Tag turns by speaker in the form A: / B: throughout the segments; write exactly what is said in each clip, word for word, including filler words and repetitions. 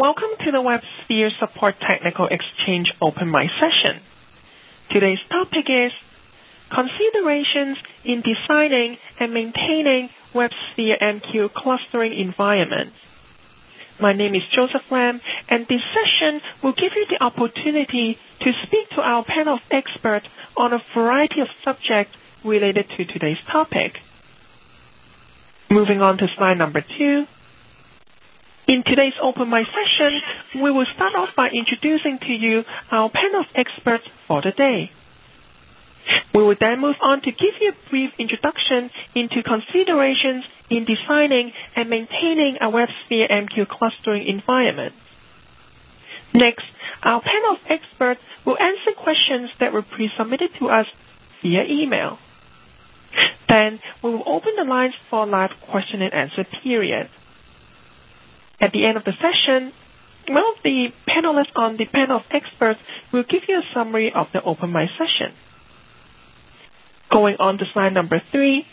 A: Welcome to the WebSphere Support Technical Exchange Open Mic session. Today's topic is considerations in designing and maintaining WebSphere M Q clustering environments. My name is Joseph Lam, and this session will give you the opportunity to speak to our panel of experts on a variety of subjects related to today's topic. Moving on to slide number two. In today's Open Mic session, we will start off by introducing to you our panel of experts for the day. We will then move on to give you a brief introduction into considerations in designing and maintaining a WebSphere M Q clustering environment. Next, our panel of experts will answer questions that were pre-submitted to us via email. Then, we will open the lines for a live question and answer period. At the end of the session, one of the panelists on the panel of experts will give you a summary of the Open Mic session. Going on to slide number three.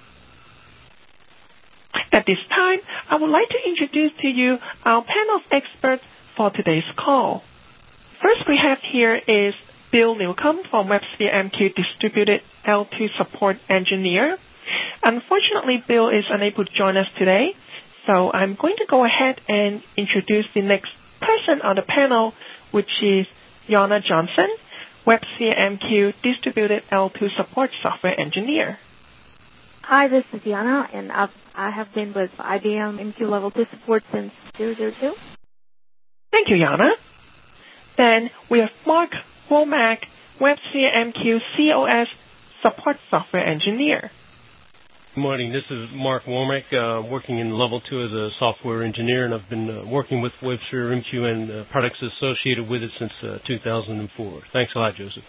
A: At this time, I would like to introduce to you our panel of experts for today's call. First we have here is Bill Newcomb from WebSphere M Q Distributed L two Support Engineer. Unfortunately, Bill is unable to join us today. So I'm going to go ahead and introduce the next person on the panel, which is Yana Johnson, WebSphere M Q Distributed L two Support Software Engineer.
B: Hi, this is Yana, and I've, I have been with I B M M Q Level two Support since two thousand two.
A: Thank you, Yana. Then we have Mark Womack, WebSphere M Q C O S Support Software Engineer.
C: Good morning. This is Mark Womack, uh, working in Level two as a software engineer, and I've been uh, working with WebSphere M Q and uh, products associated with it since uh, two thousand four. Thanks a lot, Joseph.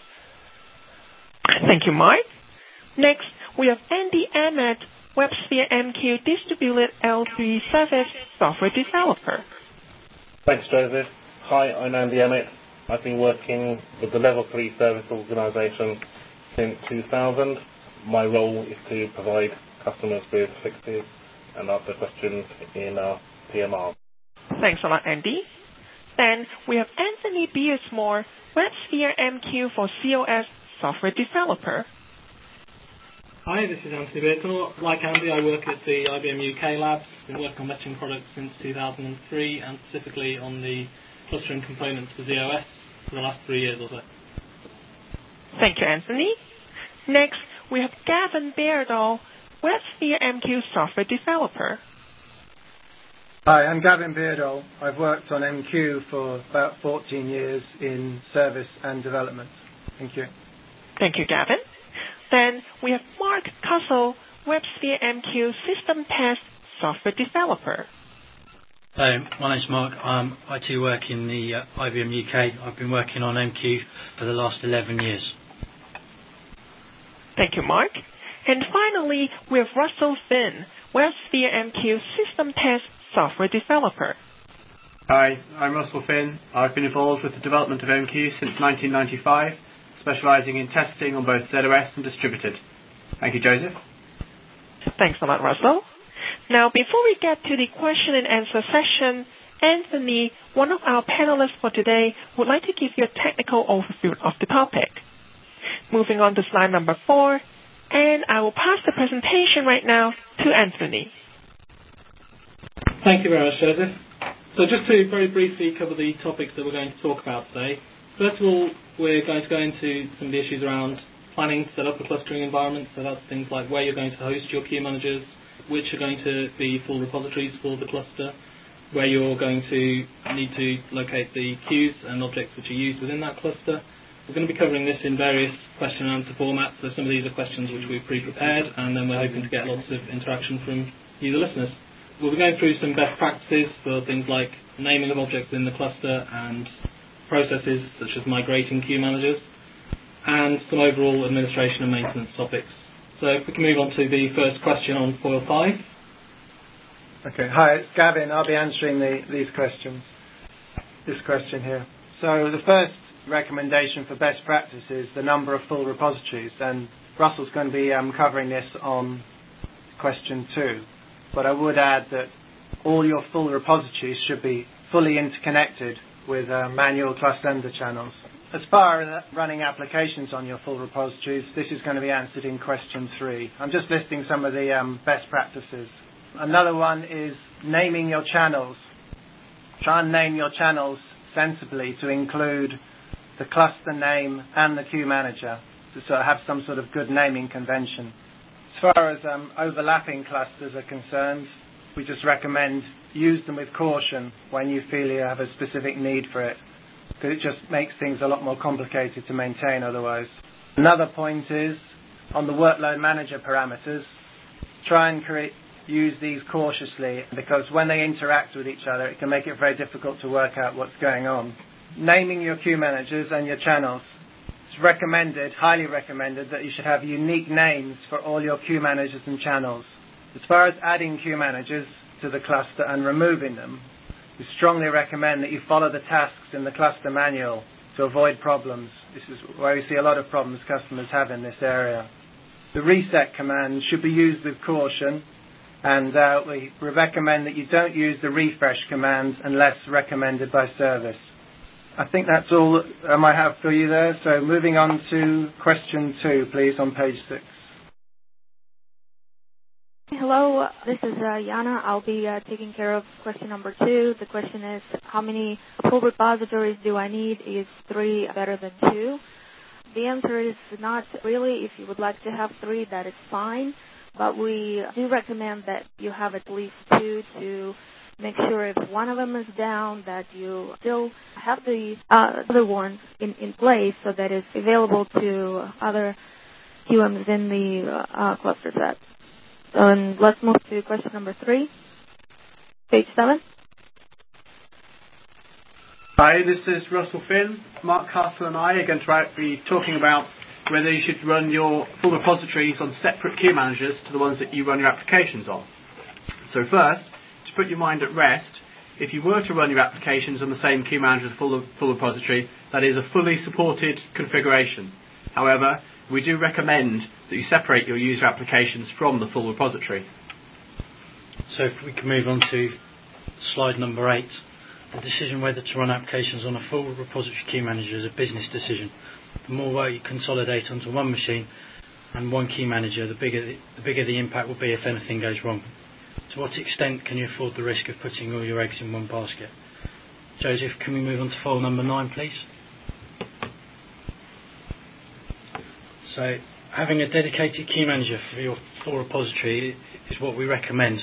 A: Thank you, Mark. Next, we have Andy Emmett, WebSphere M Q Distributed L three Service Software Developer.
D: Thanks, Joseph. Hi, I'm Andy Emmett. I've been working with the Level three Service Organisation since two thousand. My role is to provide customers with fixes and answer questions in our P M R.
A: Thanks a lot, Andy. Then we have Anthony Beersmore, WebSphere M Q for C O S Software Developer.
E: Hi, this is Anthony Beersmore. Like Andy, I work at the I B M U K Labs. Been working on messaging products since two thousand three, and specifically on the clustering components for Z O S for the last three years or so.
A: Thank you, Anthony. Next, we have Gavin Beardall, WebSphere M Q Software Developer.
F: Hi, I'm Gavin Beardall. I've worked on M Q for about fourteen years in service and development. Thank you.
A: Thank you, Gavin. Then we have Mark Cussell, WebSphere M Q System Test Software Developer.
G: Hello, my name's Mark. Um, I too work in the uh, I B M U K. I've been working on M Q for the last eleven years.
A: Thank you, Mark. And finally, we have Russell Finn, WebSphere M Q System Test Software Developer.
H: Hi, I'm Russell Finn. I've been involved with the development of M Q since nineteen ninety-five, specialising in testing on both Z O S and distributed. Thank you, Joseph.
A: Thanks a lot, Russell. Now, before we get to the question and answer session, Anthony, one of our panelists for today, would like to give you a technical overview of the topic. Moving on to slide number four, and I will pass the presentation right now to Anthony.
E: Thank you very much, Joseph. So just to very briefly cover the topics that we're going to talk about today. First of all, we're going to go into some of the issues around planning to set up a clustering environment. So that's things like where you're going to host your queue managers, which are going to be full repositories for the cluster, where you're going to need to locate the queues and objects which are used within that cluster. We're going to be covering this in various question and answer formats, so some of these are questions which we've pre-prepared, and then we're hoping to get lots of interaction from you, the listeners. We'll be going through some best practices for things like naming of objects in the cluster and processes such as migrating queue managers, and some overall administration and maintenance topics. So if we can move on to the first question on foil five.
F: Okay, hi, it's Gavin. I'll be answering the, these questions. This question here. So the first recommendation for best practice is the number of full repositories, and Russell's going to be um, covering this on question two. But I would add that all your full repositories should be fully interconnected with uh, manual cluster under channels. As far as running applications on your full repositories, this is going to be answered in question three. I'm just listing some of the um, best practices. Another one is naming your channels. Try and name your channels sensibly to include the cluster name and the queue manager, to sort of have some sort of good naming convention. As far as um, overlapping clusters are concerned, we just recommend use them with caution when you feel you have a specific need for it, because it just makes things a lot more complicated to maintain otherwise. Another point is, on the workload manager parameters, try and create, use these cautiously, because when they interact with each other, it can make it very difficult to work out what's going on. Naming your queue managers and your channels. It's recommended, highly recommended, that you should have unique names for all your queue managers and channels. As far as adding queue managers to the cluster and removing them, we strongly recommend that you follow the tasks in the cluster manual to avoid problems. This is where we see a lot of problems customers have in this area. The reset command should be used with caution, and uh, we recommend that you don't use the refresh command unless recommended by service. I think that's all I might have for you there. So moving on to question two, please, on page six.
B: Hello, this is uh, Yana. I'll be uh, taking care of question number two. The question is, how many full repositories do I need? Is three better than two? The answer is not really. If you would like to have three, that is fine. But we do recommend that you have at least two to make sure if one of them is down that you still have the uh, other ones in, in place so that it's available to other Q Ms in the uh, cluster set. And let's move to question number three, page seven.
H: Hi, this is Russell Finn. Mark Castle and I are going to be talking about whether you should run your full repositories on separate queue managers to the ones that you run your applications on. So first, to put your mind at rest, if you were to run your applications on the same queue manager as a full, full repository, that is a fully supported configuration. However, we do recommend that you separate your user applications from the full repository.
G: So if we can move on to slide number eight, the decision whether to run applications on a full repository queue manager is a business decision. The more work you consolidate onto one machine and one key manager, the bigger the, the bigger the impact will be if anything goes wrong. To what extent can you afford the risk of putting all your eggs in one basket? Joseph, can we move on to file number nine, please? So, having a dedicated key manager for your full repository is what we recommend.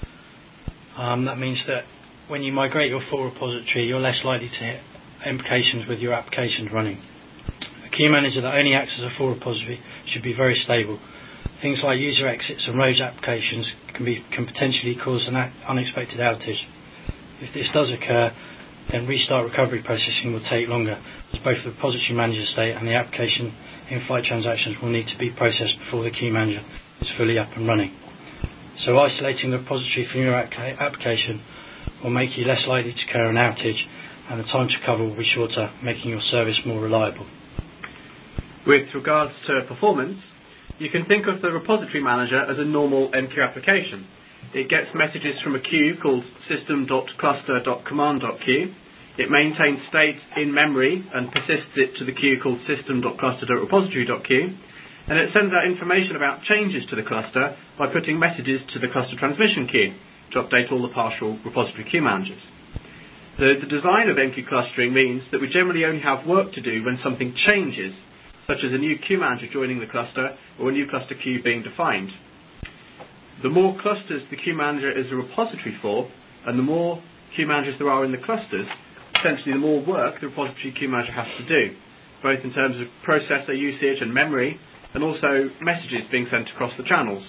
G: Um, that means that when you migrate your full repository, you're less likely to hit implications with your applications running. A key manager that only acts as a full repository should be very stable. Things like user exits and rogue applications can be can potentially cause an unexpected outage. If this does occur, then restart recovery processing will take longer, as both the repository manager state and the application in-flight transactions will need to be processed before the key manager is fully up and running. So isolating the repository from your application will make you less likely to incur an outage, and the time to recover will be shorter, making your service more reliable.
H: With regards to performance, you can think of the repository manager as a normal M Q application. It gets messages from a queue called system dot cluster dot command dot queue. It maintains state in memory and persists it to the queue called system dot cluster dot repository dot queue. And it sends out information about changes to the cluster by putting messages to the cluster transmission queue to update all the partial repository queue managers. The, the design of M Q clustering means that we generally only have work to do when something changes, such as a new queue manager joining the cluster or a new cluster queue being defined. The more clusters the queue manager is a repository for, and the more queue managers there are in the clusters, essentially the more work the repository queue manager has to do, both in terms of processor usage and memory, and also messages being sent across the channels.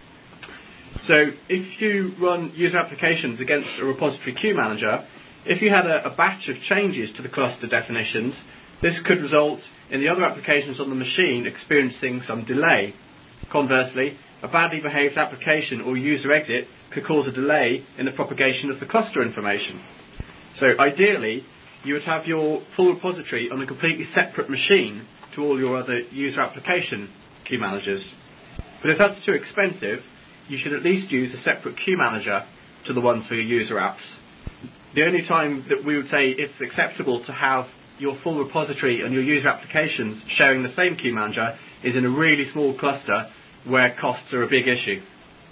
H: So if you run user applications against a repository queue manager, if you had a, a batch of changes to the cluster definitions, this could result in the other applications on the machine experiencing some delay. Conversely, a badly behaved application or user exit could cause a delay in the propagation of the cluster information. So ideally, you would have your full repository on a completely separate machine to all your other user application queue managers. But if that's too expensive, you should at least use a separate queue manager to the one for your user apps. The only time that we would say it's acceptable to have your full repository and your user applications sharing the same queue manager is in a really small cluster where costs are a big issue.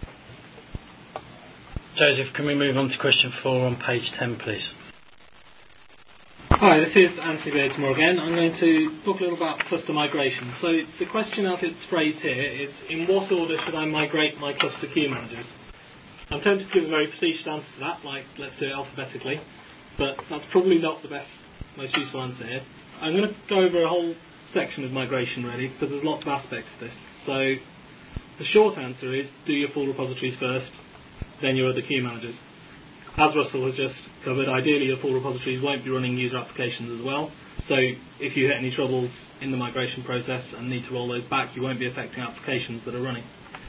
G: Joseph, can we move on to question four on page ten, please?
E: Hi, this is Anthony Batemore again. I'm going to talk a little about cluster migration. So the question as it's phrased here is, in what order should I migrate my cluster queue managers? I'm tempted to give a very facetious answer to that, like let's do it alphabetically, but that's probably not the best, most useful answer here. I'm going to go over a whole section of migration really, because there's lots of aspects to this. So the short answer is, do your full repositories first, then your other queue managers. As Russell has just covered, ideally your full repositories won't be running user applications as well. So if you hit any troubles in the migration process and need to roll those back, you won't be affecting applications that are running.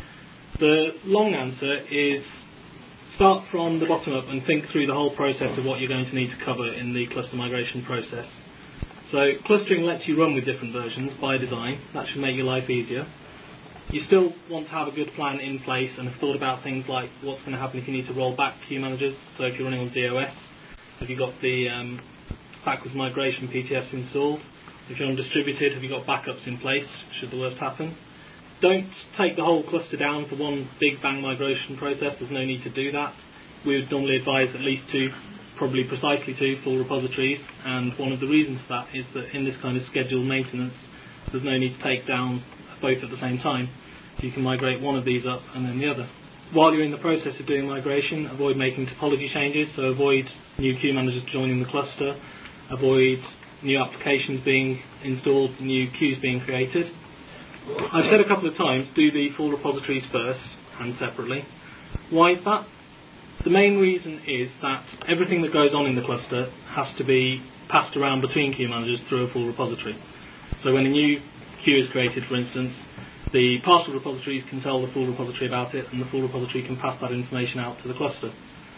E: The long answer is start from the bottom up and think through the whole process of what you're going to need to cover in the cluster migration process. So clustering lets you run with different versions by design. That should make your life easier. You still want to have a good plan in place and have thought about things like what's going to happen if you need to roll back queue managers. So if you're running on DOS, have you got the um, backwards migration P T Fs installed? If you're on distributed, have you got backups in place should the worst happen? Don't take the whole cluster down for one big bang migration process. There's no need to do that. We would normally advise at least two, probably precisely two full repositories, and one of the reasons for that is that in this kind of scheduled maintenance, there's no need to take down both at the same time. You can migrate one of these up and then the other. While you're in the process of doing migration, avoid making topology changes, so avoid new queue managers joining the cluster, avoid new applications being installed, new queues being created. I've said a couple of times, do the full repositories first and separately. Why is that? The main reason is that everything that goes on in the cluster has to be passed around between queue managers through a full repository. So when a new queue is created, for instance, the partial repositories can tell the full repository about it, and the full repository can pass that information out to the cluster.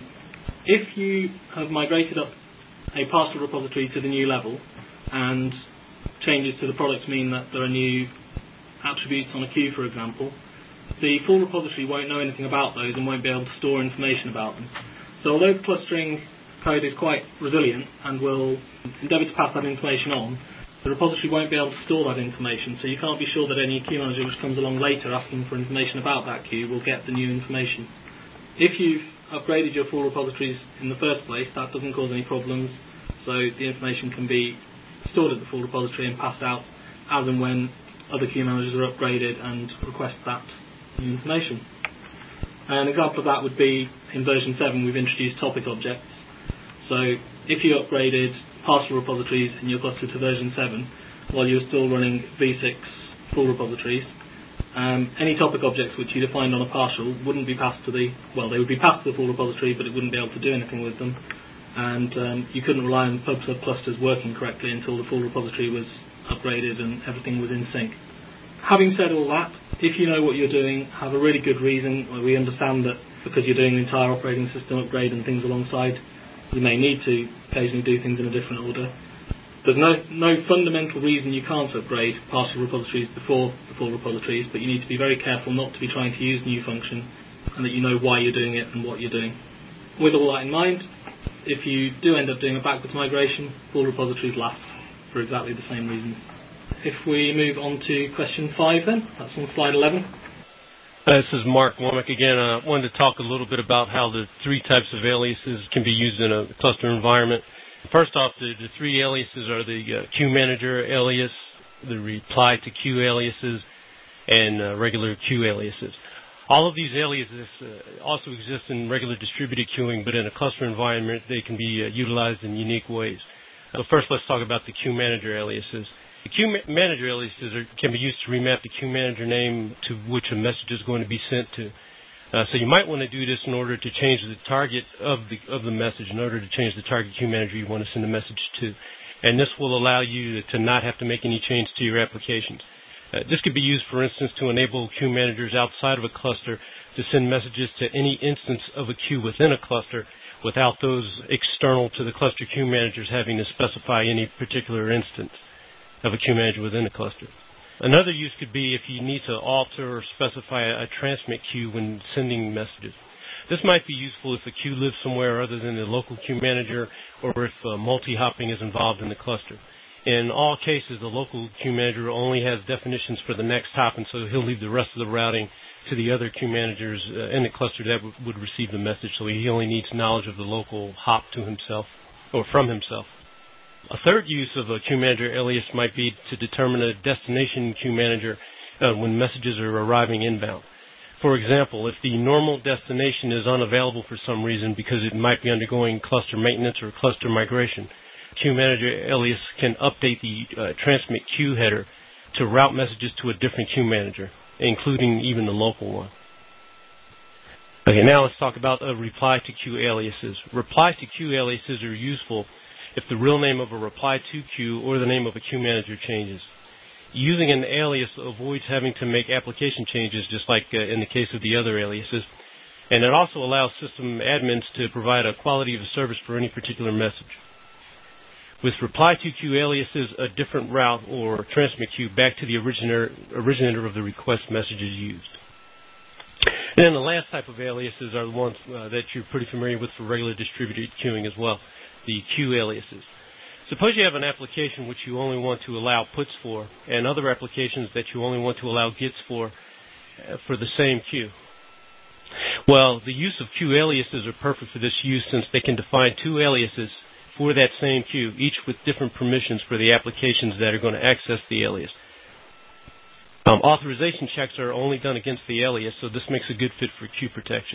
E: If you have migrated up a partial repository to the new level, and changes to the product mean that there are new attributes on a queue, for example, the full repository won't know anything about those and won't be able to store information about them. So although the clustering code is quite resilient and will endeavour to pass that information on, the repository won't be able to store that information, so you can't be sure that any queue manager which comes along later asking for information about that queue will get the new information. If you've upgraded your full repositories in the first place, that doesn't cause any problems, so the information can be stored at the full repository and passed out as and when other queue managers are upgraded and request that new information. An example of that would be in version seven we've introduced topic objects. So if you upgraded partial repositories in your cluster to version seven while you're still running v six full repositories, um, any topic objects which you defined on a partial wouldn't be passed to the, well, they would be passed to the full repository, but it wouldn't be able to do anything with them, and um, you couldn't rely on pub sub clusters working correctly until the full repository was upgraded and everything was in sync. Having said all that, if you know what you're doing, have a really good reason. Well, we understand that because you're doing an entire operating system upgrade and things alongside, you may need to occasionally do things in a different order. There's no, no fundamental reason you can't upgrade partial repositories before the full repositories, but you need to be very careful not to be trying to use new function and that you know why you're doing it and what you're doing. With all that in mind, if you do end up doing a backwards migration, full repositories last for exactly the same reasons. If we move on to question five then, that's on slide eleven.
C: Uh, this is Mark Womack again. I uh, wanted to talk a little bit about how the three types of aliases can be used in a cluster environment. First off, the, the three aliases are the uh, queue manager alias, the reply to queue aliases, and uh, regular queue aliases. All of these aliases uh, also exist in regular distributed queuing, but in a cluster environment, they can be uh, utilized in unique ways. So first, let's talk about the queue manager aliases. The queue ma- manager aliases are, can be used to remap the queue manager name to which a message is going to be sent to. Uh, so you might want to do this in order to change the target of the of the message, in order to change the target queue manager you want to send a message to. And this will allow you to not have to make any change to your applications. Uh, this could be used, for instance, to enable queue managers outside of a cluster to send messages to any instance of a queue within a cluster without those external to the cluster queue managers having to specify any particular instance of a queue manager within a cluster. Another use could be if you need to alter or specify a transmit queue when sending messages. This might be useful if a queue lives somewhere other than the local queue manager or if uh, multi-hopping is involved in the cluster. In all cases, the local queue manager only has definitions for the next hop, and so he'll leave the rest of the routing to the other queue managers uh, in the cluster that w- would receive the message, so he only needs knowledge of the local hop to himself or from himself. A third use of a queue manager alias might be to determine a destination queue manager uh, when messages are arriving inbound. For example, if the normal destination is unavailable for some reason because it might be undergoing cluster maintenance or cluster migration, queue manager alias can update the uh, transmit queue header to route messages to a different queue manager, including even the local one. Okay, now let's talk about uh, reply to queue aliases. Reply to queue aliases are useful if the real name of a reply to queue or the name of a queue manager changes. Using an alias avoids having to make application changes, just like uh, in the case of the other aliases, and it also allows system admins to provide a quality of service for any particular message. With reply to queue aliases, a different route or transmit queue back to the originator, originator of the request message is used. And then the last type of aliases are the ones uh, that you're pretty familiar with for regular distributed queuing as well, the queue aliases. Suppose you have an application which you only want to allow puts for, and other applications that you only want to allow gets for, uh, for the same queue. Well, the use of queue aliases are perfect for this use since they can define two aliases for that same queue, each with different permissions for the applications that are going to access the alias. Um, authorization checks are only done against the alias, so this makes a good fit for queue protection.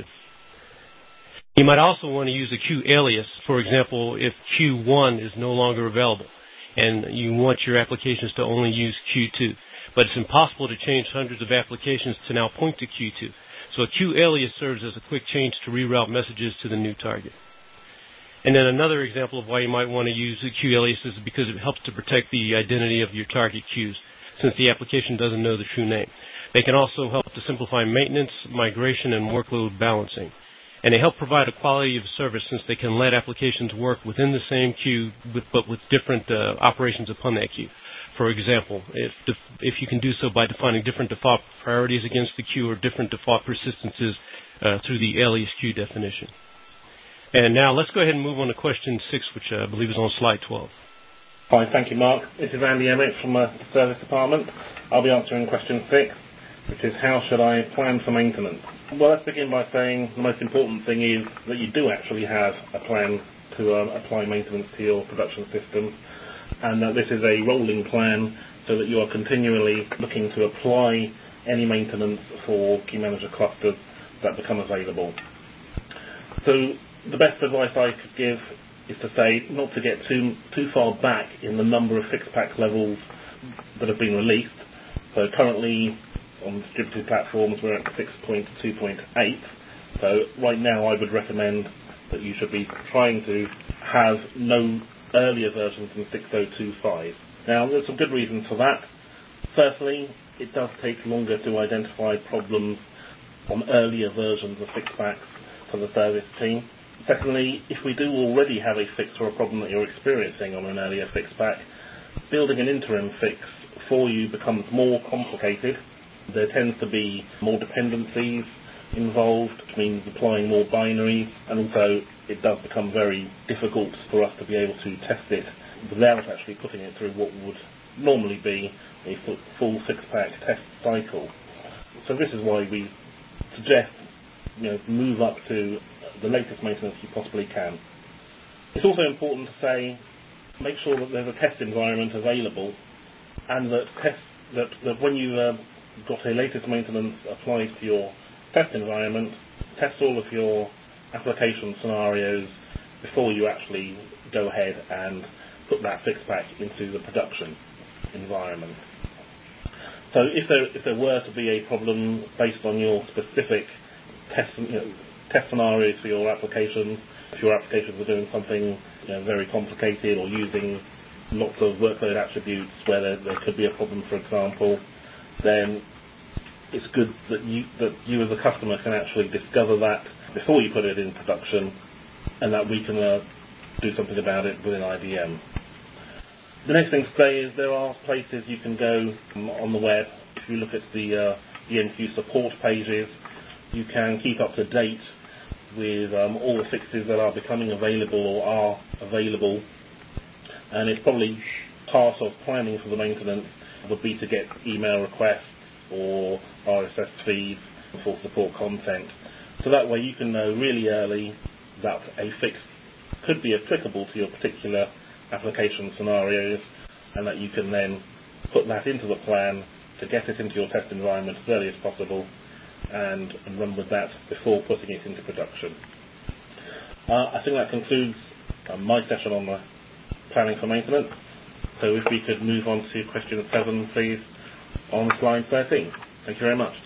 C: You might also want to use a queue alias, for example, if queue one is no longer available and you want your applications to only use queue two. But it's impossible to change hundreds of applications to now point to queue two. So a queue alias serves as a quick change to reroute messages to the new target. And then another example of why you might want to use a queue alias is because it helps to protect the identity of your target queues, since the application doesn't know the true name. They can also help to simplify maintenance, migration, and workload balancing. And they help provide a quality of service since they can let applications work within the same queue with, but with different uh, operations upon that queue. For example, if, def- if you can do so by defining different default priorities against the queue or different default persistences uh, through the alias queue definition. And now let's go ahead and move on to question six, which uh, I believe is on slide twelve.
D: Hi, thank you, Mark. This is Andy Emmett from the Service Department. I'll be answering question six, which is how should I plan for maintenance? Well, let's begin by saying the most important thing is that you do actually have a plan to um, apply maintenance to your production system, and that this is a rolling plan so that you are continually looking to apply any maintenance for queue manager clusters that become available. So the best advice I could give is to say not to get too too far back in the number of fixed pack levels that have been released. So currently on distributed platforms we're at six point two point eight. So right now I would recommend that you should be trying to have no earlier versions than six point oh two point five. Now there's some good reasons for that. Firstly, it does take longer to identify problems on earlier versions of fixed packs for the service team. Secondly, if we do already have a fix for a problem that you're experiencing on an earlier fix pack, building an interim fix for you becomes more complicated. There tends to be more dependencies involved, which means applying more binaries, and also it does become very difficult for us to be able to test it without actually putting it through what would normally be a full six pack test cycle. So this is why we suggest, you know, move up to the latest maintenance you possibly can. It's also important to say, make sure that there's a test environment available, and that test that, that when you've uh, got a latest maintenance applied to your test environment, test all of your application scenarios before you actually go ahead and put that fix pack into the production environment. So if there if there were to be a problem based on your specific test you know, test scenarios for your applications, if your applications are doing something you know, very complicated or using lots of workload attributes where there, there could be a problem, for example, then it's good that you that you as a customer can actually discover that before you put it in production, and that we can uh, do something about it within I B M. The next thing to say is there are places you can go on the web. If you look at the uh, E N Q support pages, you can keep up to date with um, all the fixes that are becoming available or are available, and it's probably part of planning for the maintenance would be to get email requests or R S S feeds for support content. So that way you can know really early that a fix could be applicable to your particular application scenarios, and that you can then put that into the plan to get it into your test environment as early as possible and, and run with that before putting it into production. Uh, I think that concludes uh, my session on the planning for maintenance. So if we could move on to question seven, please, on slide thirteen. Thank you very much.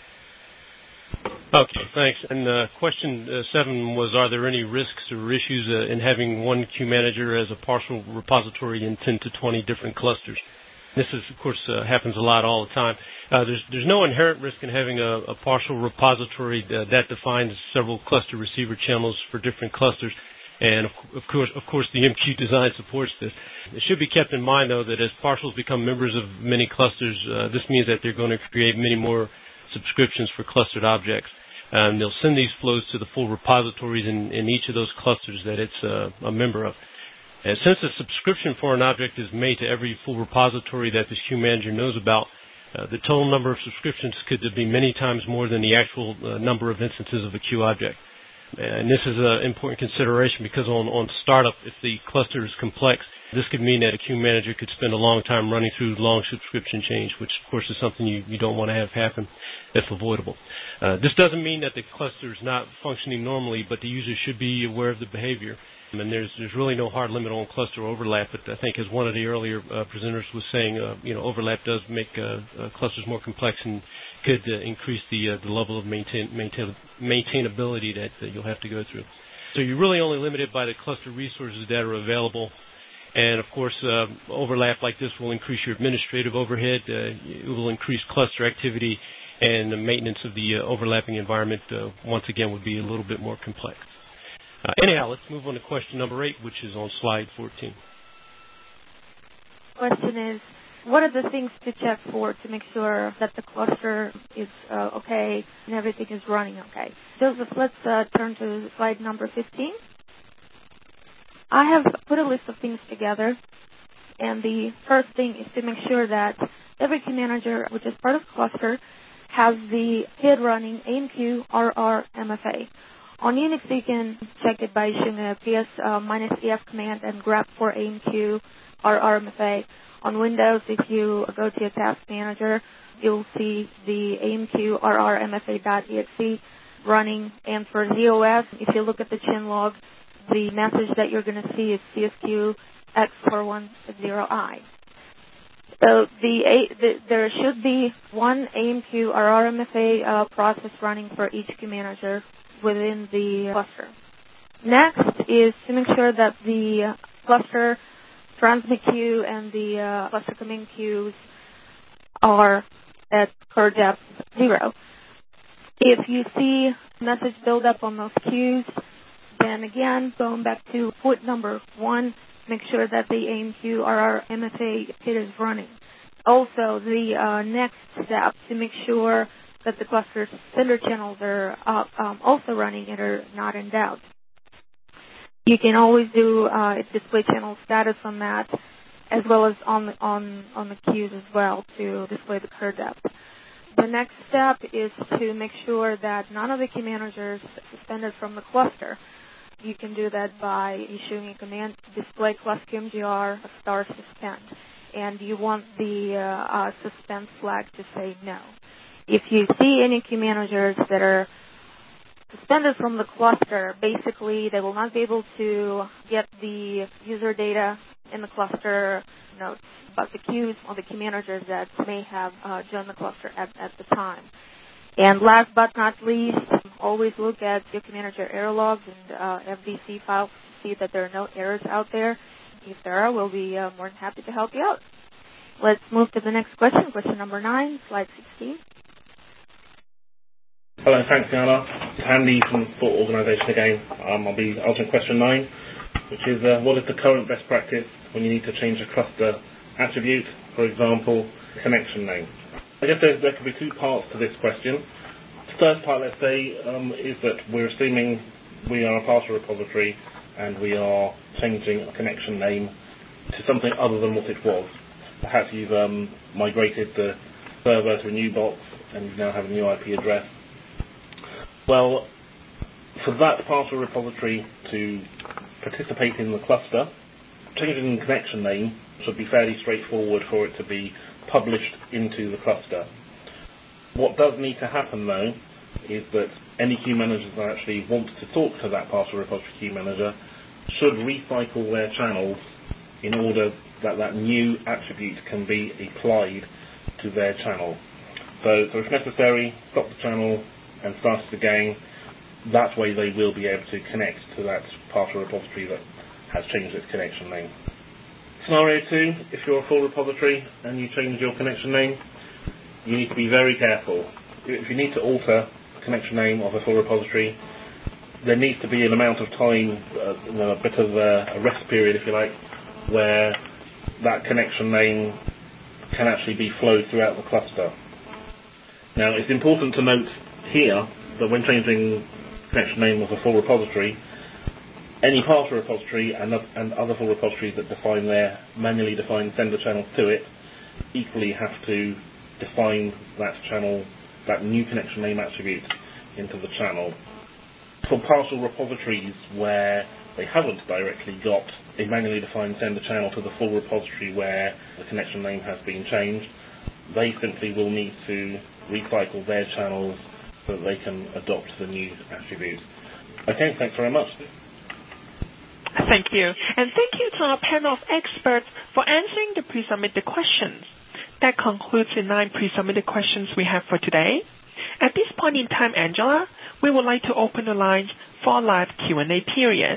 C: Okay, thanks. And uh, question uh, seven was, are there any risks or issues uh, in having one queue manager as a partial repository in ten to twenty different clusters? This is, of course, uh, happens a lot all the time. Uh, there's, there's no inherent risk in having a, a partial repository uh, that defines several cluster receiver channels for different clusters. And of, of course, of course, the M Q design supports this. It should be kept in mind, though, that as partials become members of many clusters, uh, this means that they're going to create many more subscriptions for clustered objects. And they'll send these flows to the full repositories in, in each of those clusters that it's uh, a member of. And since a subscription for an object is made to every full repository that this queue manager knows about, uh, the total number of subscriptions could be many times more than the actual uh, number of instances of a queue object. And this is an important consideration because on, on startup, if the cluster is complex, this could mean that a queue manager could spend a long time running through long subscription change, which of course is something you, you don't want to have happen if avoidable. Uh, this doesn't mean that the cluster is not functioning normally, but the user should be aware of the behavior. And there's there's really no hard limit on cluster overlap, but I think as one of the earlier uh, presenters was saying, uh, you know, overlap does make uh, uh, clusters more complex and could uh, increase the uh, the level of maintain, maintain, maintainability that uh, you'll have to go through. So you're really only limited by the cluster resources that are available. And of course, uh, overlap like this will increase your administrative overhead. Uh, it will increase cluster activity, and the maintenance of the uh, overlapping environment, uh, once again, would be a little bit more complex. Uh, anyhow, let's move on to question number eight, which is on slide fourteen.
B: Question is, what are the things to check for to make sure that the cluster is uh, okay and everything is running okay? Joseph, let's uh, turn to slide number fifteen. I have put a list of things together, and the first thing is to make sure that every queue manager, which is part of cluster, has the P I D running A M Q R R M F A. On Unix, you can check it by issuing a ps uh, minus ef command and grep for A M Q R R M F A. On Windows, if you go to your task manager, you'll see the A M Q R R M F A dot E X E running. And for Z O S, if you look at the chin log, the message that you're going to see is C S Q X four one zero I. So the, a, the there should be one A M Q R R M F A uh, process running for each queue manager within the cluster. Next is to make sure that the cluster transmit queue and the uh, cluster command queues are at core depth zero. If you see message build up on those queues, then again, going back to put number one, make sure that the A M Q R R M F A kit is running. Also, the uh, next step to make sure that the cluster sender channels are uh, um, also running and are not in doubt. You can always do uh, display channel status on that, as well as on the, on on the queues as well to display the core depth. The next step is to make sure that none of the queue managers suspended from the cluster. You can do that by issuing a command display cluster Q M G R star suspend, and you want the uh, uh, suspend flag to say no. If you see any queue managers that are suspended from the cluster, basically they will not be able to get the user data in the cluster notes about the queues or the queue managers that may have uh, joined the cluster at, at the time. And last but not least, always look at your queue manager error logs and uh, F D C files to see that there are no errors out there. If there are, we'll be uh, more than happy to help you out. Let's move to the next question, question number nine, slide sixteen.
D: Hello, thanks, Yana. Andy from Thought Organization again. Um, I'll be answering question nine, which is uh, what is the current best practice when you need to change a cluster attribute, for example, connection name? I guess there, there could be two parts to this question. The first part, let's say, um, is that we're assuming we are a parcel repository and we are changing a connection name to something other than what it was. Perhaps you've um, migrated the server to a new box and you now have a new I P address. Well, for that parcel repository to participate in the cluster, changing the connection name should be fairly straightforward for it to be published into the cluster. What does need to happen, though, is that any queue managers that actually want to talk to that parcel repository queue manager should recycle their channels in order that that new attribute can be applied to their channel. So, so if necessary, stop the channel and start it again. That way they will be able to connect to that parcel repository that has changed its connection name. Scenario two, if you're a full repository and you change your connection name, you need to be very careful. If you need to alter the connection name of a full repository, there needs to be an amount of time, uh, you know, a bit of a, a rest period, if you like, where that connection name can actually be flowed throughout the cluster. Now, it's important to note here that when changing connection name of a full repository, any parcel repository and, and other full repositories that define their manually defined sender channels to it equally have to define that channel, that new connection name attribute into the channel. For parcel repositories where they haven't directly got a manually defined sender channel to the full repository where the connection name has been changed, they simply will need to recycle their channels so that they can adopt the new attribute. Okay, thanks very much.
A: Thank you. And thank you to our panel of experts for answering the pre-submitted questions. That concludes the nine pre-submitted questions we have for today. At this point in time, Angela, we would like to open the lines for a live Q and A period.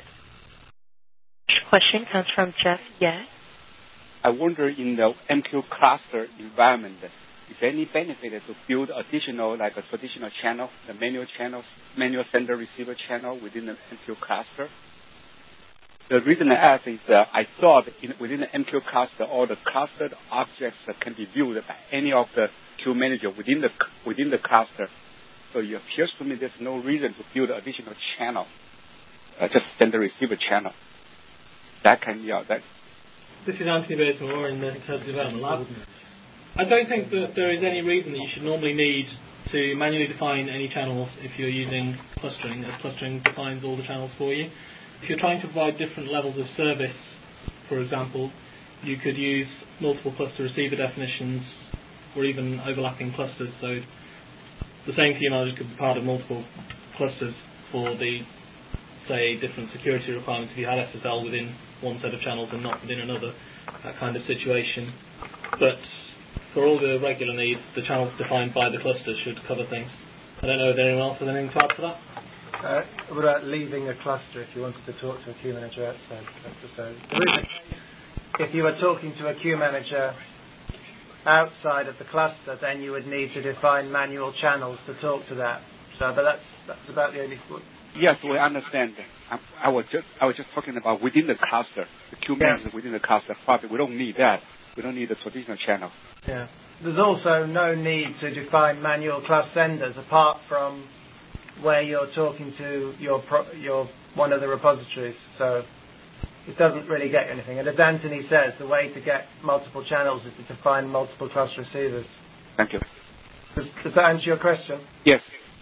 I: Question comes from Jeff Yang. I wonder, in the M Q cluster environment, is there any benefit to build additional, like a traditional channel, the manual channels, manual sender receiver channel within the M Q cluster? The reason I ask is uh, I thought in, within the M Q cluster, all the clustered objects uh, can be viewed by any of the queue manager within the within the cluster. So it appears to me there's no reason to build additional channel, uh, just sender receiver channel. That can be out. That.
E: This is Anthony Basemore in the Intelligent Development Lab. I don't think that there is any reason that you should normally need to manually define any channels if you're using clustering, as clustering defines all the channels for you. If you're trying to provide different levels of service, for example, you could use multiple cluster receiver definitions or even overlapping clusters. So the same queue manager could be part of multiple clusters for the, say, different security requirements if you had S S L within one set of channels and not within another, that kind of situation. But for all the regular needs, the channels defined by the cluster should cover things. I don't know if anyone else has anything to add to that.
F: Uh, what about leaving a cluster if you wanted to talk to a queue manager outside the cluster? So there is a case if you were talking to a queue manager outside of the cluster, then you would need to define manual channels to talk to that. So, but that's that's about the only.
I: Yes, we understand. I, I was just I was just talking about within the cluster, the queue
F: yeah.
I: manager within the cluster. Probably we don't need that. We don't need the traditional channel.
F: Yeah. There's also no need to define manual class senders apart from where you're talking to your pro, your one of the repositories. So it doesn't really get anything. And as Anthony says, the way to get multiple channels is to define multiple class receivers.
I: Thank you.
F: Does, does that answer your question?
I: Yes.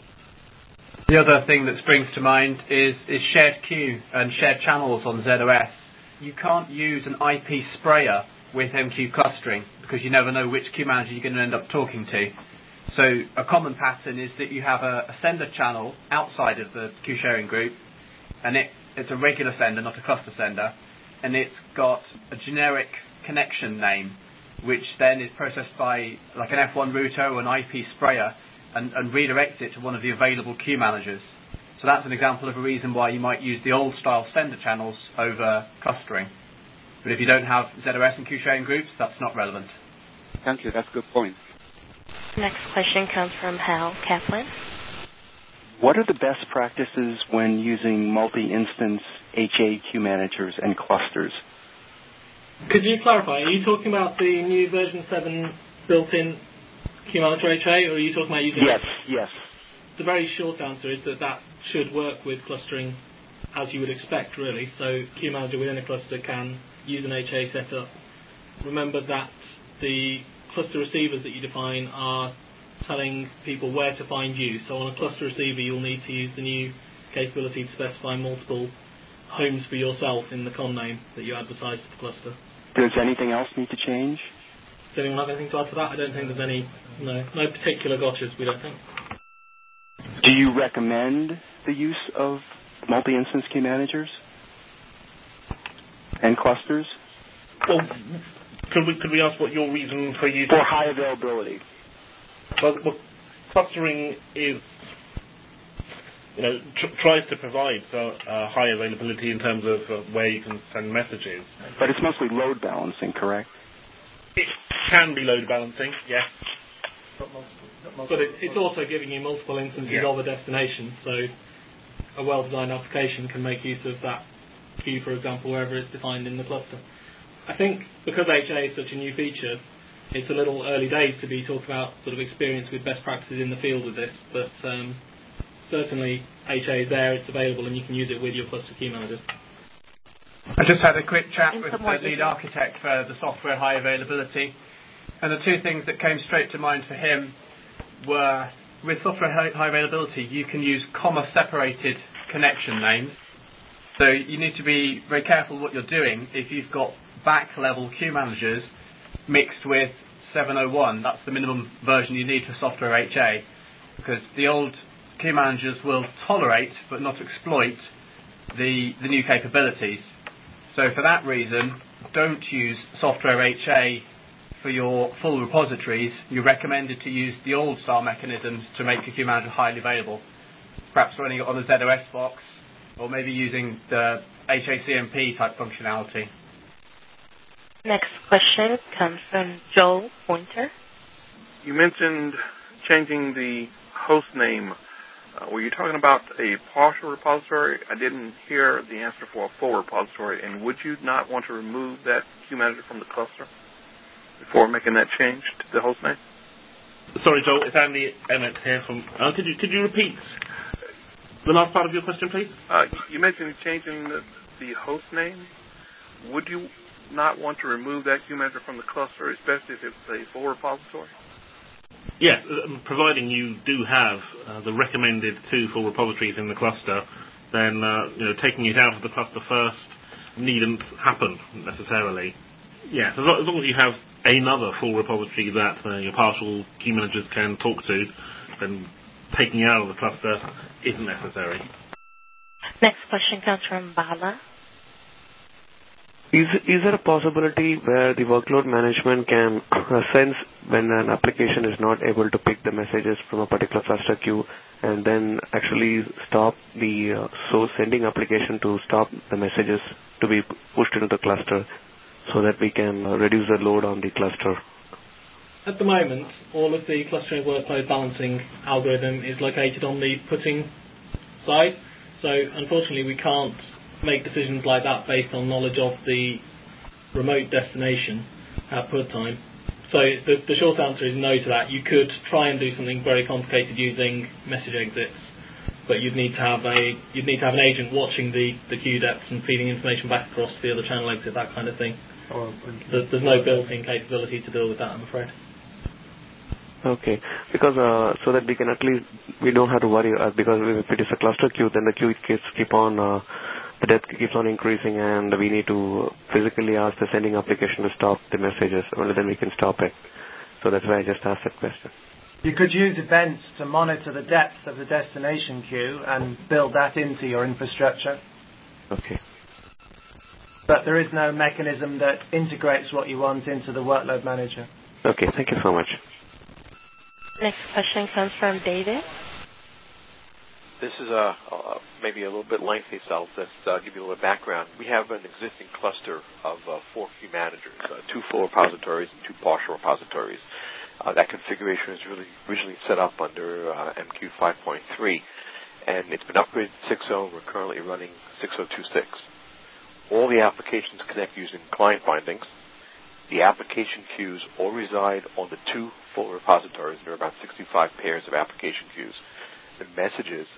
H: The other thing that springs to mind is, is shared queue and shared channels on Z O S. You can't use an I P sprayer with M Q clustering because you never know which queue manager you're going to end up talking to. So a common pattern is that you have a, a sender channel outside of the queue sharing group, and it, it's a regular sender, not a cluster sender, and it's got a generic connection name, which then is processed by like an F one router or an I P sprayer and, and redirects it to one of the available queue managers. So that's an example of a reason why you might use the old style sender channels over clustering. But if you don't have Z O S and queue sharing groups, that's not relevant.
I: Thank you. That's a good point.
J: Next question comes from Hal Kaplan.
K: What are the best practices when using multi-instance H A queue managers and clusters?
E: Could you clarify? Are you talking about the new version seven built-in queue manager H A, or are you talking about using?
K: Yes, yes.
E: The very short answer is that that should work with clustering as you would expect, really. So Queue Manager within a cluster can use an H A setup. Remember that the cluster receivers that you define are telling people where to find you. So on a cluster receiver, you'll need to use the new capability to specify multiple homes for yourself in the con name that you advertise to the cluster.
K: Does anything else need to change?
E: Does anyone have anything to add to that? I don't think there's any, no, no particular gotchas, we don't think.
K: Do you recommend the use of multi-instance queue managers and clusters?
D: Well, could we, could we ask what your reason for using...
K: For high availability.
D: Well, well clustering is, you know, tr- tries to provide uh, uh, high availability in terms of uh, where you can send messages.
K: But it's mostly load balancing, correct?
D: It can be load balancing, yes.
E: But it, it's also giving you multiple instances
D: yeah.
E: of a destination, so a well-designed application can make use of that queue, for example, wherever it's defined in the cluster. I think because H A is such a new feature, it's a little early days to be talking about sort of experience with best practices in the field with this, but um, certainly H A is there, it's available, and you can use it with your cluster queue manager.
H: I just had a quick chat
B: In
H: with
B: some
H: the
B: more
H: lead
B: detail.
H: architect for the software high availability, and the two things that came straight to mind for him were, with software high, high availability, you can use comma-separated connection names. So you need to be very careful what you're doing if you've got back-level queue managers mixed with seven oh one. That's the minimum version you need for software H A, because the old queue managers will tolerate but not exploit the, the new capabilities. So for that reason, don't use software H A for your full repositories. You're recommended to use the old style mechanisms to make your queue manager highly available. Perhaps running it on the Z O S box, or maybe using the H A C M P type functionality.
J: Next question comes from Joel Pointer.
L: You mentioned changing the host name. Uh, were you talking about a partial repository? I didn't hear the answer for a full repository. And would you not want to remove that queue manager from the cluster before making that change to the host name?
D: Sorry, Joel, it's Andy Emmett here from... Uh, could you could you repeat the last part of your question, please?
L: Uh, you mentioned changing the, the host name. Would you not want to remove that queue manager from the cluster, especially if it's a full repository?
D: Yes, uh, providing you do have uh, the recommended two full repositories in the cluster, then uh, you know, taking it out of the cluster first needn't happen necessarily. Yes, as long as, long as you have another full repository that uh, your partial queue managers can talk to, then taking it out of the cluster isn't necessary.
J: Next question comes from Bala.
M: Is, is there a possibility where the workload management can uh, sense when an application is not able to pick the messages from a particular cluster queue and then actually stop the uh, source sending application to stop the messages to be pushed into the cluster so that we can uh, reduce the load on the cluster?
E: At the moment, all of the clustering workload balancing algorithm is located on the putting side. So unfortunately, we can't make decisions like that based on knowledge of the remote destination at put time. So the, the short answer is no to that. You could try and do something very complicated using message exits, but you'd need to have a you'd need to have an agent watching the, the queue depths and feeding information back across to the other channel exit, that kind of thing.
F: Oh,
E: There's, there's no built-in capability to deal with that, I'm afraid.
M: Okay, because uh, so that we can at least, we don't have to worry, uh, because if it is a cluster queue, then the queue keeps keep on, uh, the depth keeps on increasing, and we need to physically ask the sending application to stop the messages, only then we can stop it. So that's why I just asked that question.
F: You could use events to monitor the depth of the destination queue and build that into your infrastructure.
M: Okay.
F: But there is no mechanism that integrates what you want into the workload manager.
M: Okay, thank you so much.
J: Next question comes from David.
N: This is a, uh, maybe a little bit lengthy, so I'll just uh, give you a little background. We have an existing cluster of uh, four queue managers, uh, two full repositories and two partial repositories. Uh, that configuration was really originally set up under uh, M Q five point three, and it's been upgraded to six point oh. We're currently running six point oh two point six. All the applications connect using client bindings. The application queues all reside on the two full repositories. There are about sixty-five pairs of application queues. The messages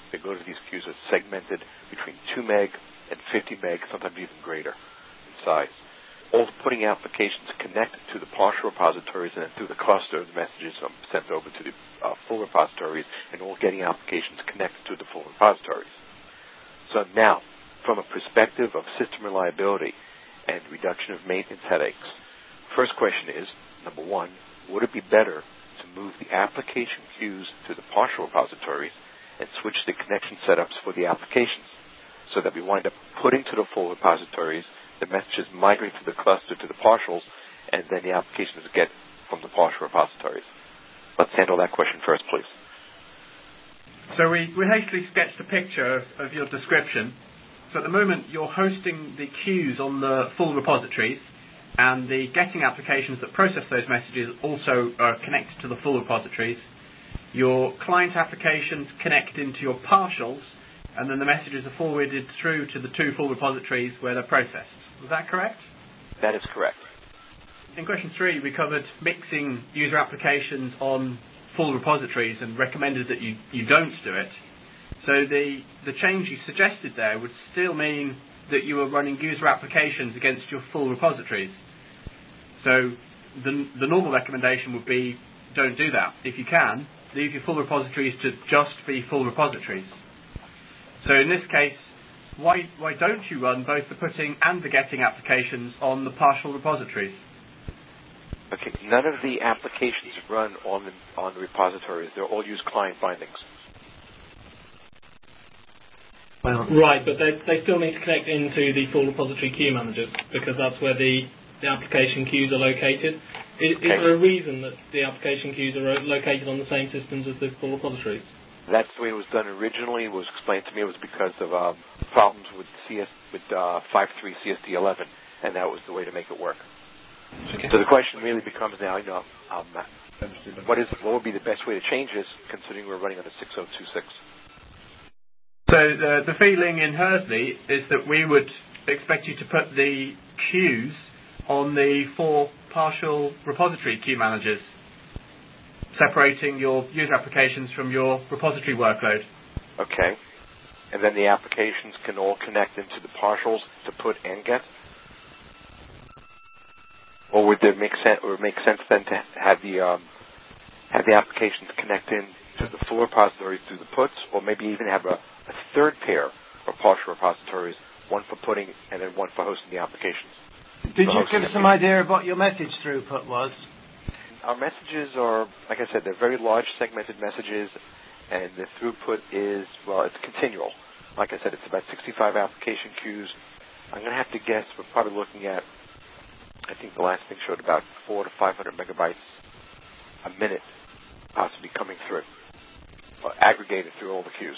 N: The ability of these queues is segmented between two meg and fifty meg, sometimes even greater in size. Also putting applications connected to the partial repositories, and then through the cluster, the messages are sent over to the uh, full repositories, and all getting applications connected to the full repositories. So now, from a perspective of system reliability and reduction of maintenance headaches, first question is, number one, would it be better to move the application queues to the partial repositories and switch the connection setups for the applications so that we wind up putting to the full repositories, the messages migrate to the cluster to the partials, and then the applications get from the partial repositories? Let's handle that question first, please.
H: So we, we hastily sketched a picture of, of your description. So at the moment, you're hosting the queues on the full repositories, and the getting applications that process those messages also are connected to the full repositories. Your client applications connect into your partials, and then the messages are forwarded through to the two full repositories where they're processed. Was that correct?
N: That is correct.
H: In question three, we covered mixing user applications on full repositories and recommended that you, you don't do it. So the, the change you suggested there would still mean that you are running user applications against your full repositories. So the, the normal recommendation would be don't do that. If you can, leave your full repositories to just be full repositories. So in this case, why, why don't you run both the putting and the getting applications on the partial repositories?
N: Okay, none of the applications run on the, on the repositories. They're all use client bindings.
E: Well, right, but they, they still need to connect into the full repository queue managers because that's where the, the application queues are located. Is, okay. is there a reason that the application queues are located on the same systems as the full repositories?
N: That's the way it was done originally. It was explained to me it was because of um, problems with C S with uh, five point three C S D eleven, and that was the way to make it work. Okay. So the question really becomes now, you know, um, what is what would be the best way to change this, considering we're running on a six oh two six?
H: So uh, the feeling in Hursley is that we would expect you to put the queues on the four partial repository queue managers, separating your user applications from your repository workload.
N: Okay. And then the applications can all connect into the partials to put and get? Or would there make sense, or make sense then to have the um, have the applications connect in to the full repositories through the puts, or maybe even have a, a third pair of partial repositories, one for putting and then one for hosting the applications?
F: Did you give us some idea of what your message throughput was?
N: Our messages are, like I said, they're very large segmented messages, and the throughput is, well, it's continual. Like I said, it's about sixty-five application queues. I'm going to have to guess we're probably looking at, I think the last thing showed about four to five hundred megabytes a minute possibly coming through, or aggregated through all the queues.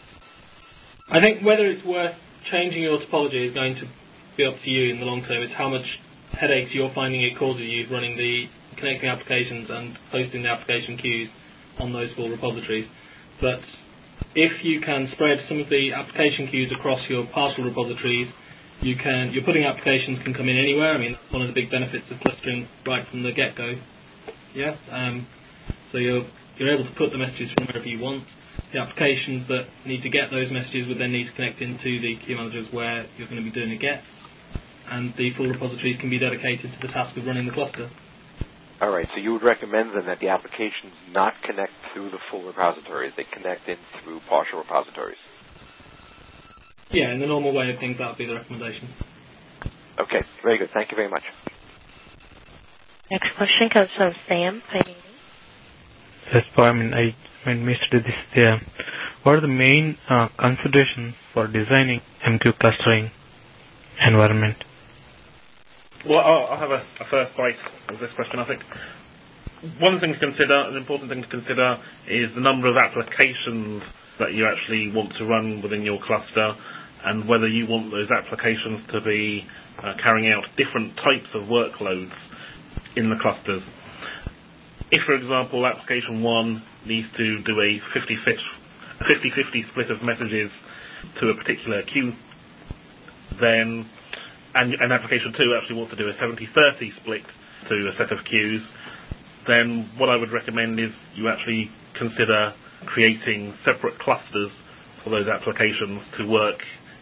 E: I think whether it's worth changing your topology is going to be up to you in the long term. It's how much headaches you're finding it causes you running the connecting applications and hosting the application queues on those full repositories. But if you can spread some of the application queues across your partial repositories, you can, your putting applications can come in anywhere. I mean, that's one of the big benefits of clustering right from the get-go. Yeah. Um, so you're you're able to put the messages from wherever you want. The applications that need to get those messages would then need to connect into the queue managers where you're going to be doing a get, and the full repositories can be dedicated to the task of running the cluster.
N: All right, so you would recommend then that the applications not connect through the full repositories, they connect in through partial repositories.
E: Yeah, in the normal way of things, that would be the recommendation.
N: Okay, very good. Thank you very much.
J: Next question comes from Sam.
O: Yes, I mean, I, I missed this. Yeah. What are the main uh, considerations for designing M Q clustering environment?
D: Well, I'll have a, a first bite of this question. I think one thing to consider, an important thing to consider, is the number of applications that you actually want to run within your cluster, and whether you want those applications to be uh, carrying out different types of workloads in the clusters. If, for example, application one needs to do a fifty-fifty split of messages to a particular queue, then and, and application two actually wants to do a seventy thirty split to a set of queues, then what I would recommend is you actually consider creating separate clusters for those applications to work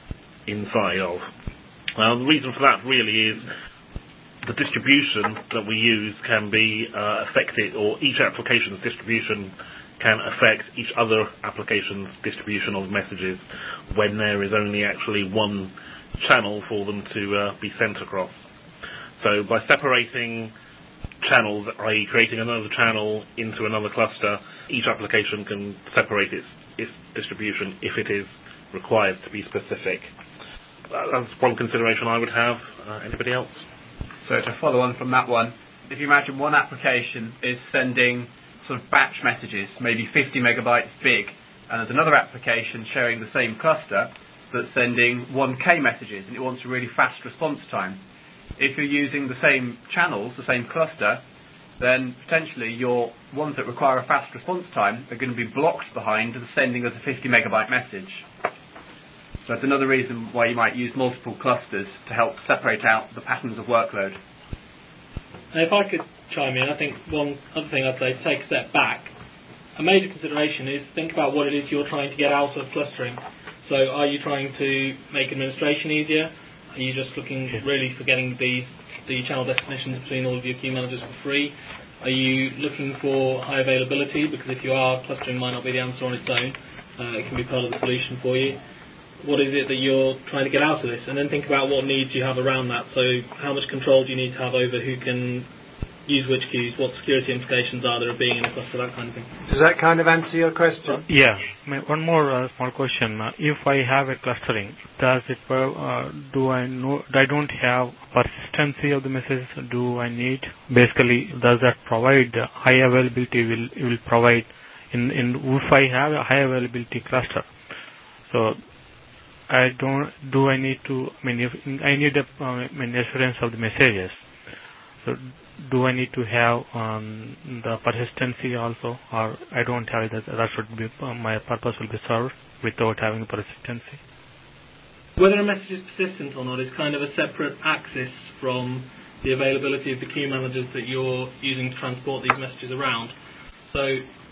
D: inside of. Now, the reason for that really is the distribution that we use can be uh, affected, or each application's distribution can affect each other application's distribution of messages when there is only actually one channel for them to uh, be sent across. So by separating channels, that is creating another channel into another cluster, each application can separate its, its distribution if it is required to be specific. That's one consideration I would have. Uh, anybody else?
H: So to follow on from that one, if you imagine one application is sending sort of batch messages, maybe fifty megabytes big, and there's another application sharing the same cluster that's sending one K messages, and it wants a really fast response time. If you're using the same channels, the same cluster, then potentially your ones that require a fast response time are going to be blocked behind the sending of the fifty megabyte message. So that's another reason why you might use multiple clusters to help separate out the patterns of workload.
E: Now, if I could chime in, I think one other thing I'd say is take a step back. A major consideration is think about what it is you're trying to get out of clustering. So are you trying to make administration easier? Are you just looking really for getting the, the channel definitions between all of your queue managers for free? Are you looking for high availability? Because if you are, clustering might not be the answer on its own. Uh, it can be part of the solution for you. What is it that you're trying to get out of this? And then think about what needs you have around that. So how much control do you need to have over who can use which queues, what security implications are there of being in a cluster, that kind of thing.
F: Does that kind of answer your question?
O: Yeah. One more uh, small question. Uh, if I have a clustering, does it uh, do I know I don't have persistency of the messages? Do I need basically does that provide uh, high availability? Will will provide in in if I have a high availability cluster? So I don't do I need to I mean if I need a uh, I mean assurance of the messages. So do I need to have um, the persistency also, or I don't have it? That, that should be uh, my purpose will be served without having persistency.
E: Whether a message is persistent or not is kind of a separate axis from the availability of the queue managers that you're using to transport these messages around. So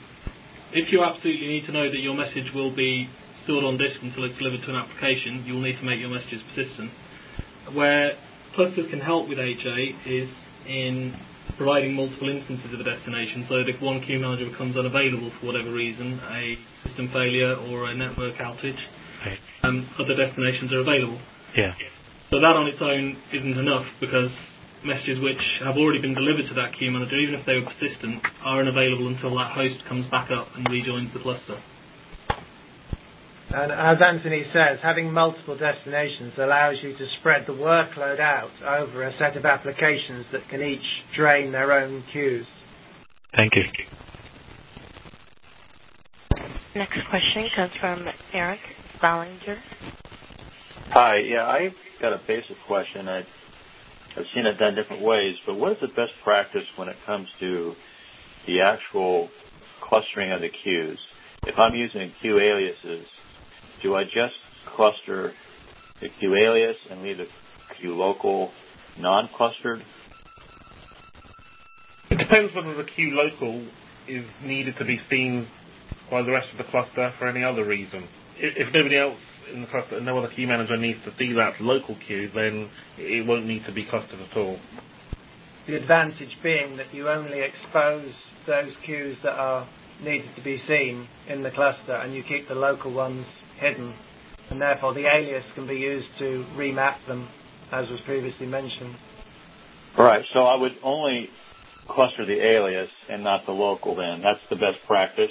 E: if you absolutely need to know that your message will be stored on disk until it's delivered to an application, you'll need to make your messages persistent. Where clusters can help with H A is in providing multiple instances of a destination, so that if one queue manager becomes unavailable for whatever reason, a system failure or a network outage,
O: right.
E: um, other destinations are available.
O: Yeah.
E: So that on its own isn't enough, because messages which have already been delivered to that queue manager, even if they were persistent, are unavailable until that host comes back up and rejoins the cluster.
F: And as Anthony says, having multiple destinations allows you to spread the workload out over a set of applications that can each drain their own queues.
O: Thank you.
J: Next question comes from Eric Ballinger.
P: Hi, yeah, I've got a basic question. I, I've seen it done different ways, but what is the best practice when it comes to the actual clustering of the queues? If I'm using queue aliases, do I just cluster the queue alias and leave the queue local non-clustered?
D: It depends whether the queue local is needed to be seen by the rest of the cluster for any other reason. If nobody else in the cluster, no other queue manager needs to see that local queue, then it won't need to be clustered at all.
F: The advantage being that you only expose those queues that are needed to be seen in the cluster, and you keep the local ones hidden, and therefore the alias can be used to remap them, as was previously mentioned.
P: Right, so I would only cluster the alias and not the local then. That's the best practice?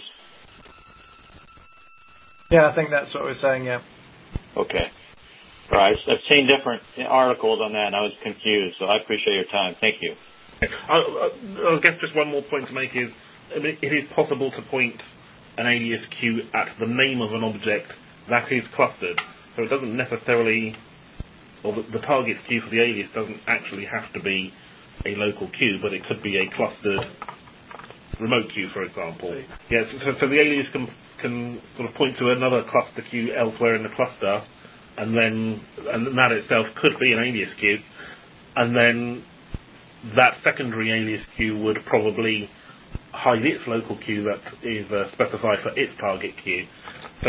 F: Yeah, I think that's what we're saying, yeah.
P: Okay. All right, I've seen different articles on that, and I was confused, so I appreciate your time. Thank you.
D: I, I guess just one more point to make is, I mean, it is possible to point an alias queue at the name of an object that is clustered. So it doesn't necessarily, or the, the target queue for the alias doesn't actually have to be a local queue, but it could be a clustered remote queue, for example. Yeah, so, so the alias can, can sort of point to another cluster queue elsewhere in the cluster, and then and that itself could be an alias queue, and then that secondary alias queue would probably hide its local queue that is uh, specified for its target queue. So, so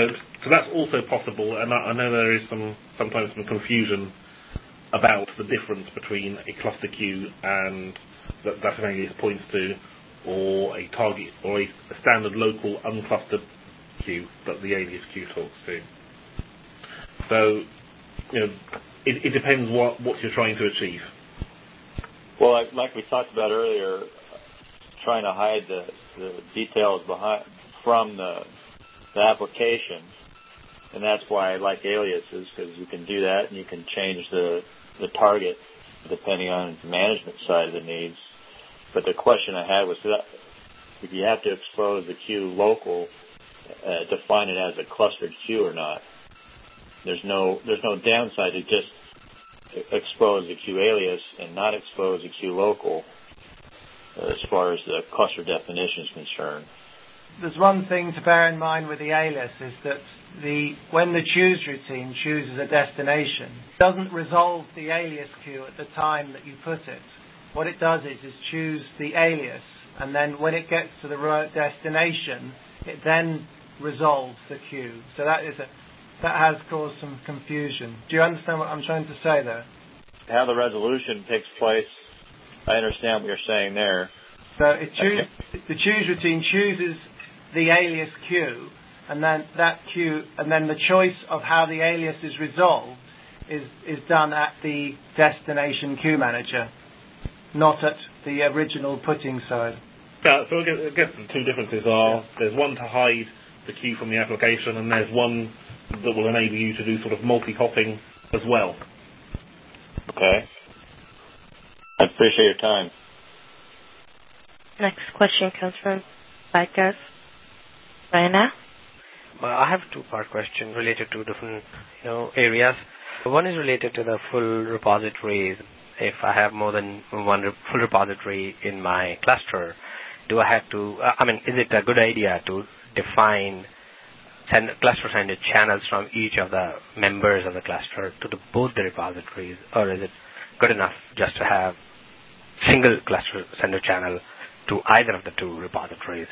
D: so that's also possible, and I, I know there is some sometimes some confusion about the difference between a cluster queue and that, that an alias points to, or a target or a, a standard local unclustered queue that the alias queue talks to. So, you know, it, it depends what, what you're trying to achieve.
P: Well, like, like we talked about earlier, trying to hide the, the details behind from the, the application, and that's why I like aliases, because you can do that and you can change the the target depending on the management side of the needs. But the question I had was that if you have to expose the queue local, uh, define it as a clustered queue or not. There's no there's no downside to just expose the queue alias and not expose the queue local uh, as far as the cluster definition is concerned.
F: There's one thing to bear in mind with the alias is that the when the choose routine chooses a destination, it doesn't resolve the alias queue at the time that you put it. What it does is, is choose the alias, and then when it gets to the right destination, it then resolves the queue. So that is a, that has caused some confusion. Do you understand what I'm trying to say there?
P: How the resolution takes place, I understand what you're saying there.
F: So it choose, the choose routine chooses the alias queue, and then that queue, and then the choice of how the alias is resolved is is done at the destination queue manager, not at the original putting side.
D: Yeah, so I guess the two differences are yeah. there's one to hide the queue from the application, and there's one that will enable you to do sort of multi-hopping as well.
P: Okay. I appreciate your time.
J: Next question comes from Vikas Raina.
Q: Well, I have a two-part question related to different, you know, areas. One is related to the full repositories. If I have more than one re- full repository in my cluster, do I have to? Uh, I mean, is it a good idea to define send, cluster sender channels from each of the members of the cluster to the, both the repositories, or is it good enough just to have single cluster sender channel to either of the two repositories?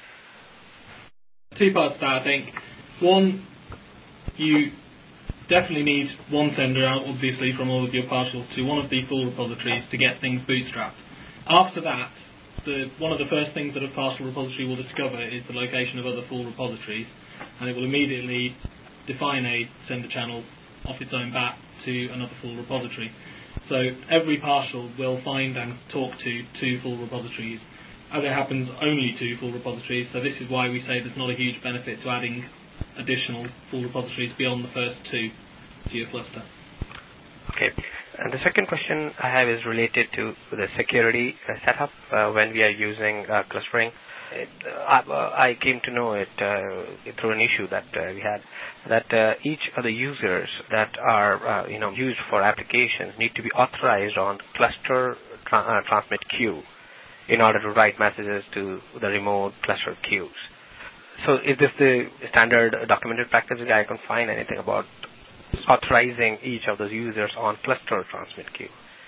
E: Two parts to that, I think. One, you definitely need one sender out, obviously, from all of your partials to one of the full repositories to get things bootstrapped. After that, the, one of the first things that a partial repository will discover is the location of other full repositories, and it will immediately define a sender channel off its own bat to another full repository. So every partial will find and talk to two full repositories. As it happens, only two full repositories, so this is why we say there's not a huge benefit to adding additional full repositories beyond the first two to your cluster.
Q: Okay. And the second question I have is related to the security uh, setup uh, when we are using uh, clustering. It, uh, I came to know it uh, through an issue that uh, we had, that uh, each of the users that are uh, you know used for applications need to be authorized on cluster tra- uh, transmit queue in order to write messages to the remote cluster queues. So is this the standard documented practice? I can't find anything about authorizing each of those users on cluster transmit queue.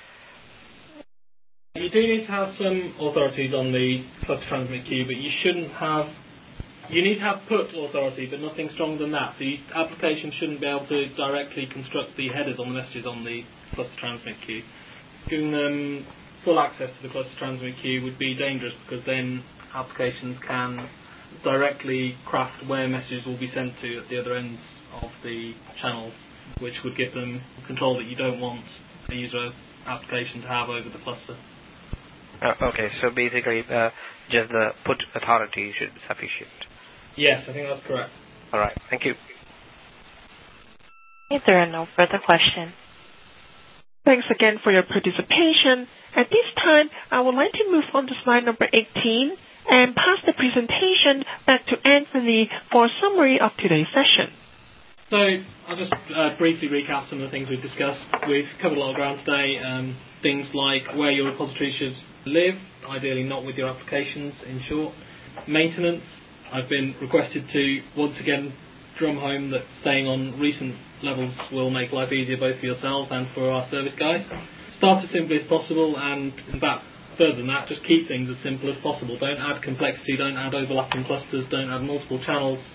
E: You do need to have some authorities on the cluster transmit queue, but you shouldn't have, you need to have put authority, but nothing stronger than that. The application shouldn't be able to directly construct the headers on the messages on the cluster transmit queue. Giving them full access to the cluster transmit queue would be dangerous, because then applications can directly craft where messages will be sent to at the other ends of the channel, which would give them control that you don't want a user application to have over the cluster.
Q: Uh, okay, so basically uh, just the put authority should be sufficient.
E: Yes, I think that's correct.
Q: All right, thank you.
J: If there are no further questions.
A: Thanks again for your participation. At this time, I would like to move on to slide number eighteen and pass the presentation back to Anthony for a summary of today's session.
E: So I'll just uh, briefly recap some of the things we've discussed. We've covered a lot of ground today. Um, things like where your repository should live, ideally not with your applications, in short. Maintenance. I've been requested to once again drum home that staying on recent levels will make life easier both for yourselves and for our service guys. Start as simply as possible, and in fact, further than that, just keep things as simple as possible. Don't add complexity, don't add overlapping clusters, don't add multiple channels.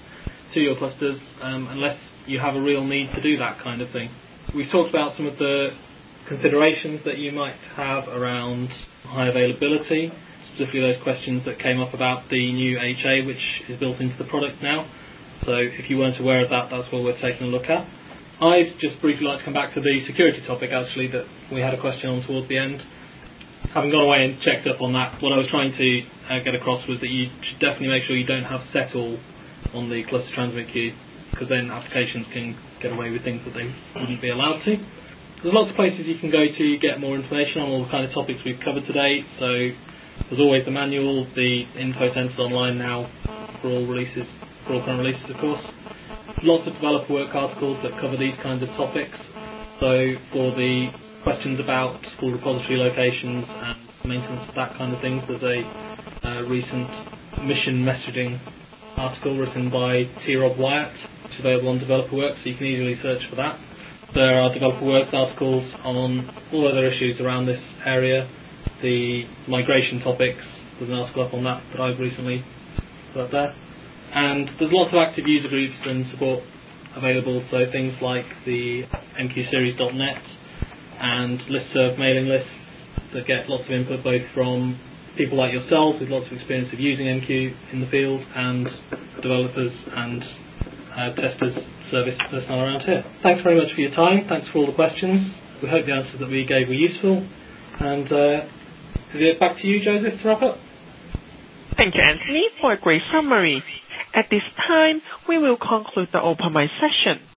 E: to your clusters um, unless you have a real need to do that kind of thing. We've talked about some of the considerations that you might have around high availability, specifically those questions that came up about the new H A which is built into the product now. So if you weren't aware of that, that's what we're taking a look at. I'd just briefly like to come back to the security topic actually that we had a question on towards the end. Having gone away and checked up on that, what I was trying to uh, get across was that you should definitely make sure you don't have settle on the cluster transmit queue, because then applications can get away with things that they wouldn't be allowed to. There's lots of places you can go to get more information on all the kind of topics we've covered today. So there's always the manual, the info centers online now for all releases, for all current releases of course. Lots of developer work articles that cover these kinds of topics. So for the questions about full repository locations and maintenance of that kind of things, there's a uh, recent mission messaging article written by T. Rob Wyatt, which is available on Developer Works, so you can easily search for that. There are Developer Works articles on all other issues around this area. The migration topics, there's an article up on that that I've recently put up there. And there's lots of active user groups and support available, so things like the M Q series dot net and listserv mailing lists that get lots of input both from people like yourselves with lots of experience of using M Q in the field and developers and uh, testers, service personnel around here. Thanks very much for your time. Thanks for all the questions. We hope the answers that we gave were useful. And uh, back to you, Joseph, to wrap up.
A: Thank you, Anthony, for a great summary. At this time, we will conclude the Open Mic session.